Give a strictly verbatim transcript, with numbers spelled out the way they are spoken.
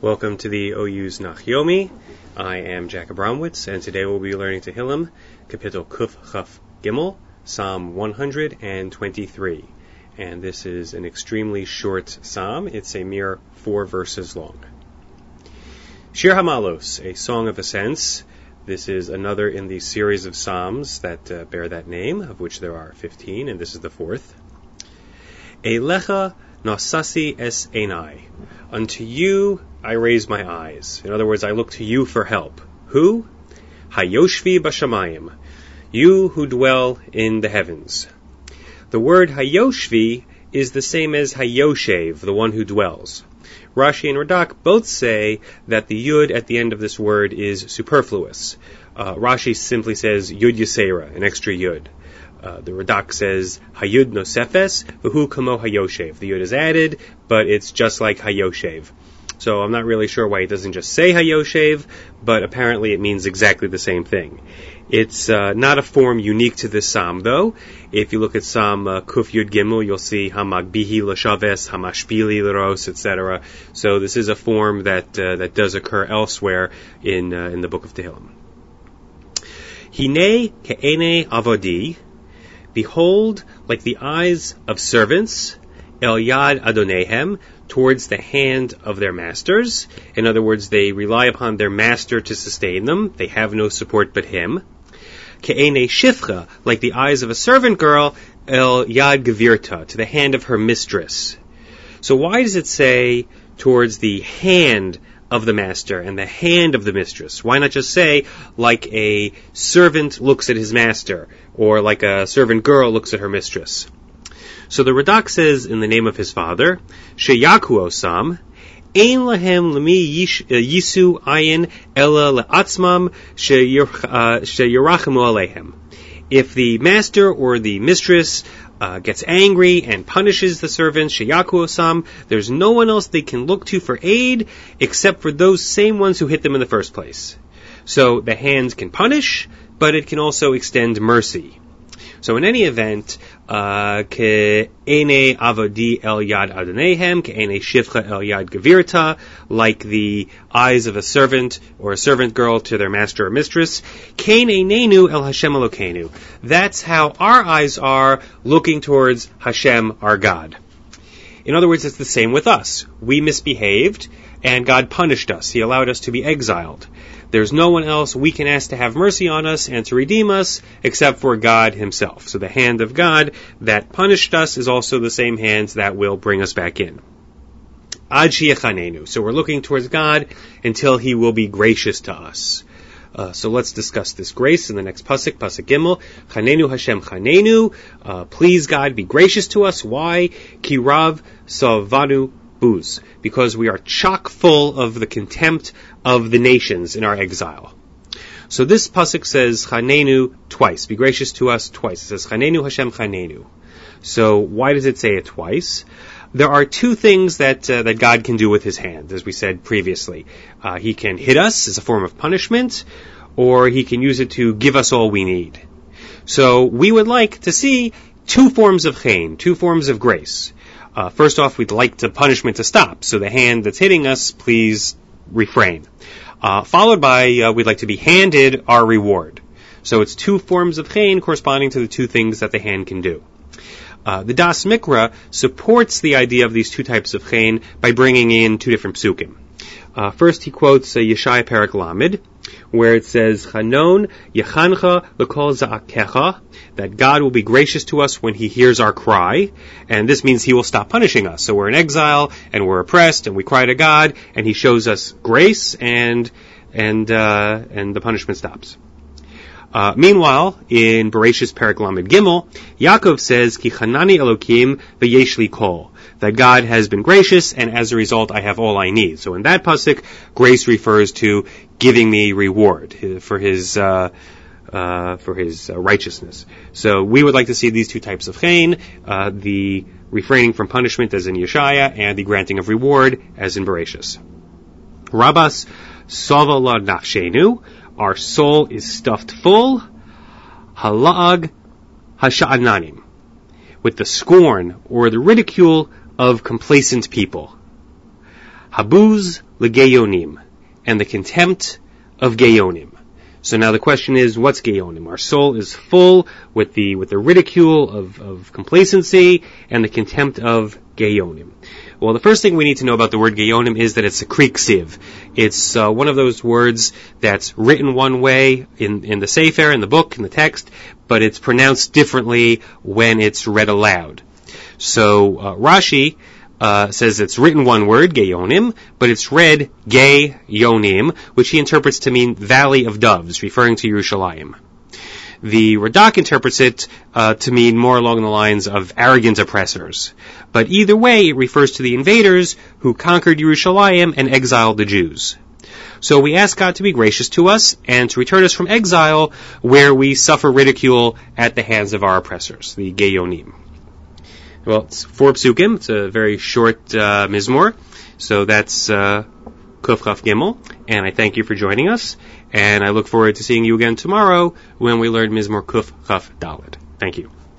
Welcome to the O U's Nachyomi. I am Jack Abramowitz, and today we'll be learning Tehillim, Kapitel Kuf Chaf Gimel, Psalm one hundred twenty-three. And this is an extremely short psalm. It's a mere four verses long. Shir HaMalos, a song of ascents. This is another in the series of psalms that uh, bear that name, of which there are fifteen, and this is the fourth. Eilecha Nosasi es einai. Unto you I raise my eyes. In other words, I look to you for help. Who? Hayoshvi Bashamayim. You who dwell in the heavens. The word Hayoshvi is the same as Hayoshev, the one who dwells. Rashi and Radak both say that the Yud at the end of this word is superfluous. Uh, Rashi simply says Yud Yisera, an extra Yud. Uh, the Radak says Hayud Nosefes, V'hu Kamo Hayoshev. The Yud is added, but it's just like Hayoshev. So I'm not really sure why he doesn't just say Hayoshev, but apparently it means exactly the same thing. It's uh, not a form unique to this psalm, though. If you look at Psalm uh, Kuf Yud Gimel, you'll see Hamagbihi L'Shaves, Hamashpili L'Ros, et cetera. So this is a form that uh, that does occur elsewhere in uh, in the Book of Tehillim. Hine Ke'ene Avodi. Behold, like the eyes of servants, El Yad Adonehem, towards the hand of their masters. In other words, they rely upon their master to sustain them. They have no support but him. Ke'ene Shifcha, like the eyes of a servant girl, El Yad Gevirta, to the hand of her mistress. So why does it say towards the hand of the master and the hand of the mistress? Why not just say, like a servant looks at his master, or like a servant girl looks at her mistress? So the Radak says, in the name of his father, Sheyaku Osam, Ein lahem lemi yisu ayin ella le'atzmam sheyirachimu alehem. If the master or the mistress Uh, gets angry and punishes the servants, Sheyaku Osam, there's no one else they can look to for aid except for those same ones who hit them in the first place. So the hands can punish, but it can also extend mercy. So in any event, Ke'ene Avodi El Yad Adonehem, Ke'ene Shivcha El Yad Gevirta, like the eyes of a servant or a servant girl to their master or mistress, Ke'ene Nenu El Hashem Elokeinu. That's how our eyes are looking towards Hashem, our God. In other words, it's the same with us. We misbehaved, and God punished us. He allowed us to be exiled. There's no one else we can ask to have mercy on us and to redeem us except for God himself. So the hand of God that punished us is also the same hands that will bring us back in. Ad sheyechanenu. So we're looking towards God until he will be gracious to us. Uh, so let's discuss this grace in the next pasuk, pasuk Gimel. Chanenu Hashem chanenu. Uh, please God, be gracious to us. Why? Ki rav savanu buz. Because we are chock full of the contempt of the nations in our exile. So this pasuk says chanenu twice. Be gracious to us twice. It says chanenu Hashem chanenu. So why does it say it twice? There are two things that uh, that God can do with his hand, as we said previously. Uh, he can hit us as a form of punishment, or he can use it to give us all we need. So we would like to see two forms of chen, two forms of grace. Uh, first off, we'd like the punishment to stop. So the hand that's hitting us, please refrain. Uh, followed by, uh, we'd like to be handed our reward. So it's two forms of chen corresponding to the two things that the hand can do. Uh, the Das Mikra supports the idea of these two types of chen by bringing in two different psukim. Uh, first he quotes uh, Yeshaya Perek Lamed, where it says, Chanon Yechancha L'kol Za'akecha, that God will be gracious to us when he hears our cry, and this means he will stop punishing us. So we're in exile, and we're oppressed, and we cry to God, and he shows us grace, and and uh, and the punishment stops. Uh, meanwhile, in Bereshis Perek Lamed Gimel, Yaakov says, Ki chanani Elokim v'yesh li kol, that God has been gracious, and as a result, I have all I need. So in that pasuk, grace refers to giving me reward for his uh, uh, for his uh, righteousness. So we would like to see these two types of chen, uh, the refraining from punishment, as in Yeshaya, and the granting of reward, as in Bereshis. Rabas Sava la nafshenu. Our soul is stuffed full, hala'ag hasha'ananim, with the scorn or the ridicule of complacent people. Habuz legeyonim, and the contempt of geyonim. So now the question is, what's geyonim? Our soul is full with the with the ridicule of, of complacency and the contempt of geyonim. Well, the first thing we need to know about the word geyonim is that it's a kriksiv. It's uh, one of those words that's written one way in, in the Sefer, in the book, in the text, but it's pronounced differently when it's read aloud. So uh, Rashi Uh, says it's written one word, geyonim, but it's read geyonim, which he interprets to mean valley of doves, referring to Yerushalayim. The Radak interprets it uh, to mean more along the lines of arrogant oppressors. But either way, it refers to the invaders who conquered Yerushalayim and exiled the Jews. So we ask God to be gracious to us and to return us from exile where we suffer ridicule at the hands of our oppressors, the geyonim. Well, it's four psukim. It's a very short uh, mizmor. So that's uh, Kuf Chaf Gimel. And I thank you for joining us. And I look forward to seeing you again tomorrow when we learn Mizmor Kuf Chaf Dalet. Thank you.